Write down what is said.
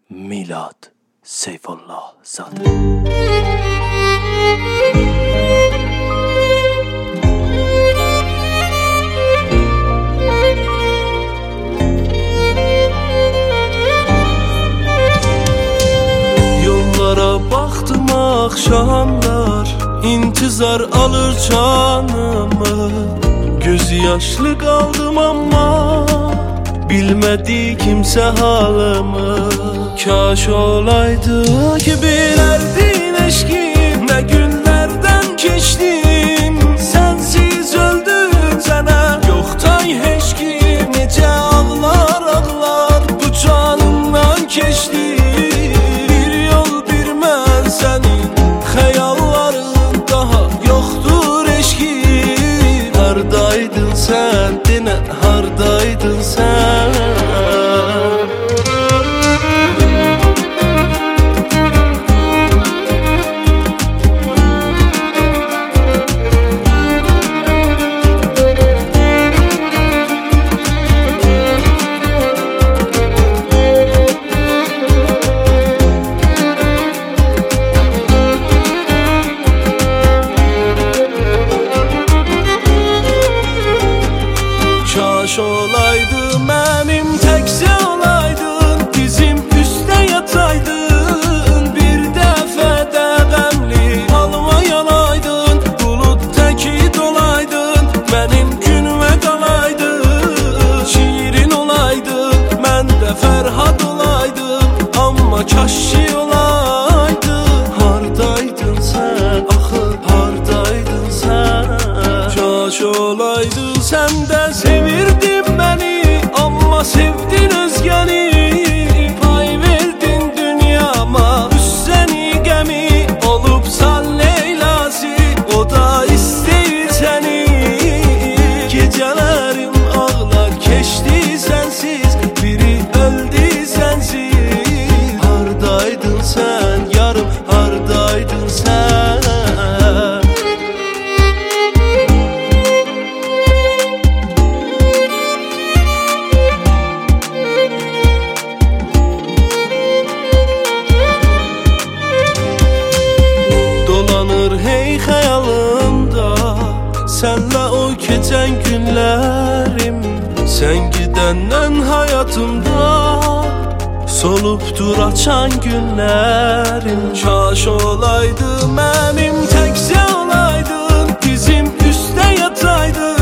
Milad Seyfullah Zade. Yollara baktım akşamlar, intizar alır canımı. Gözü yaşlı kaldım ama bilmedi kimse halımı. Kaş olaydı ki bilerdin eşkim, ne günlerden geçtim. Sensiz öldüm sana, yoktan heç kim. Nece ağlar ağlar bu canımdan geçti. Bir yol bir mən senin, xəyalların daha yoktur eşkim. Hardaydın sen, dinə hardaydın sen? Kaş olaydı mənim təkcə olaydın, dizim üstə yataydın. Bir dəfə də qəmli halıma yanaydın, bulut təki dolaydın, mənim günümə qalaydın. Şirin olaydın, mən də Fərhad olaydım, amma kaşşi olaydın. Hardaydın sən, axı hardaydın sən? Kaş olaydı sən də sevirdin beni, amma sevdin özgəni. Pay verdin dünyama, üssəni qəmi, olubsan Leylası, o da istəyir səni. Gecələrim ağlar keçdi sənsiz, biri öldü sənsiz. Hardaydın sən yarım, hardaydın sən? Dolanır hey xəyalımda, sənlə o keçən günlərim. Sən gidəndən həyatımda solubdur açan günlərim. Kaş olaydı mənim təkcə olaydın, dizim üstə yataydın.